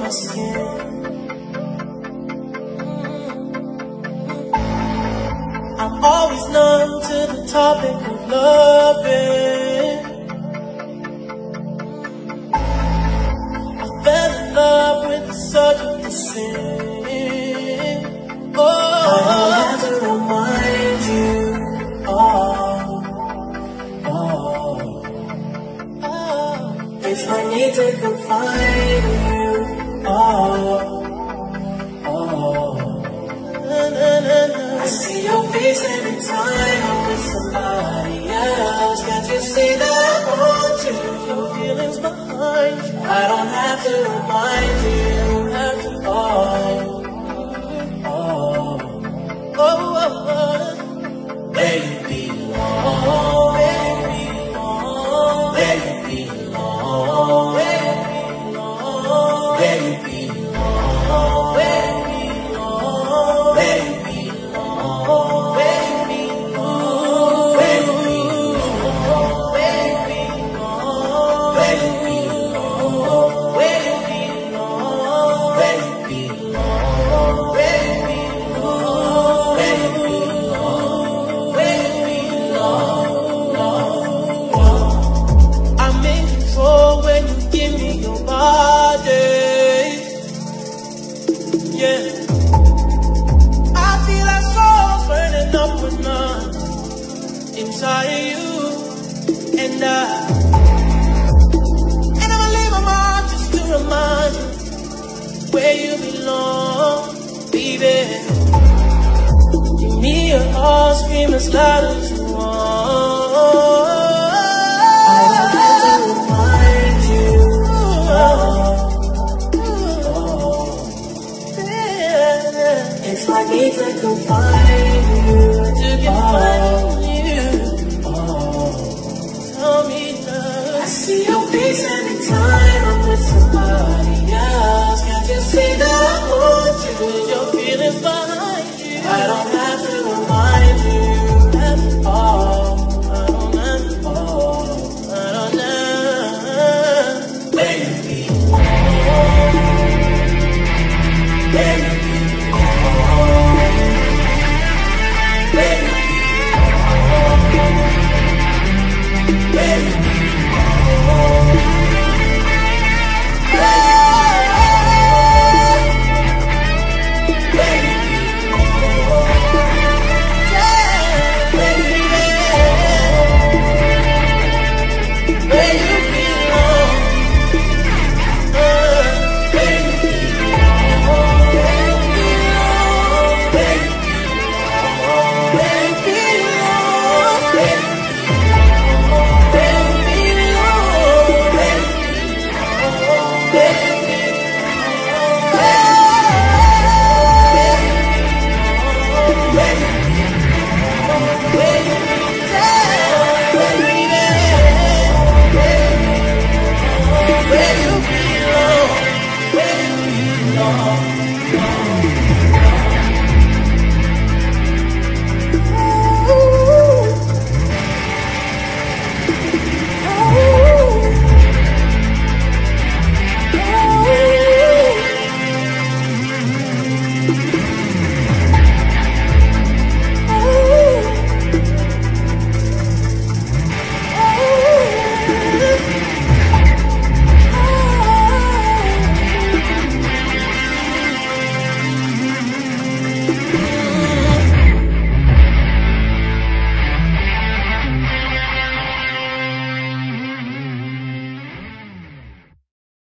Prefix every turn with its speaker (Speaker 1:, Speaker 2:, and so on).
Speaker 1: my skin. I'm always numb to the topic of loving. I fell in love with the subject of sin. Oh, I don't have to remind you. It's my need to confide in you. I see your face every time I'm with somebody else. Can't you see that I want you? Your feelings behind you. I don't have to remind you. Where you belong, where you belong, where you belong, where you belong, where you belong, where you belong, where you belong, where you belong, where you belong, where you belong, where you belong, where you belong, where you belong, where you inside of you, and I'ma leave my mark just to remind you where you belong, baby. Give me your heart, scream as loud as you want. I don't have to remind you. Yeah. It's like me to confide in you, to confide in you. I see your face every time I'm with somebody else. Can't you see that I want you? Your feelings behind you. I don't have to remind you at all. I don't have to. I don't know. Where you belong, where you